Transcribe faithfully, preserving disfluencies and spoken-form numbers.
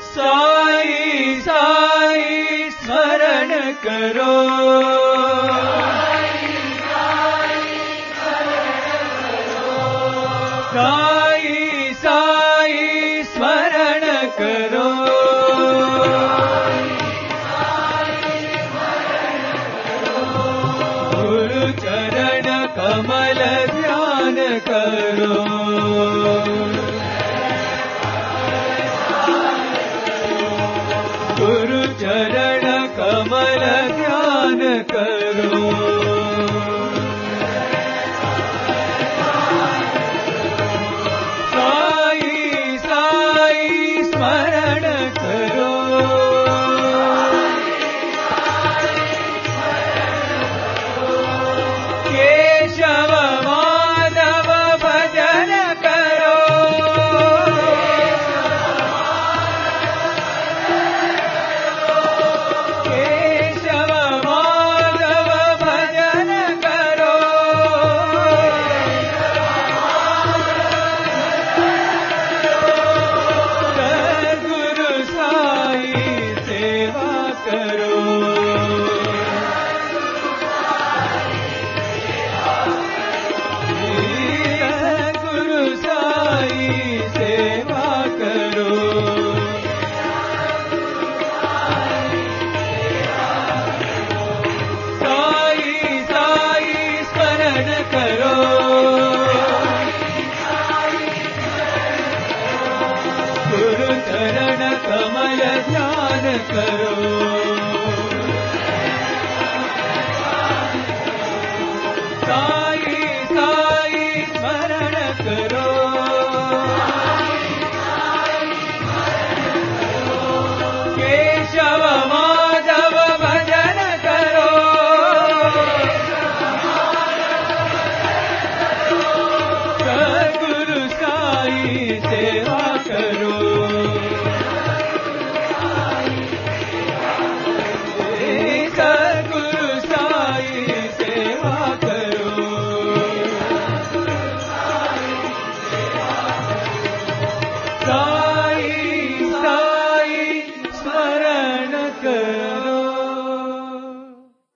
साई साई स्मरण करो, साई साई स्मरण करो, गुरु चरण कमल ध्यान करो, गुरु चरण कमल ध्यान करो, साई साई स्मरण करो, केशव माधव भजन करो, केशव माधव भजन करो, सद्गुरु साई सेवा करो, सद्गुरु साई सेवा करो, साई साई स्मरण करो, गुरु चरण कमल ध्यान करो,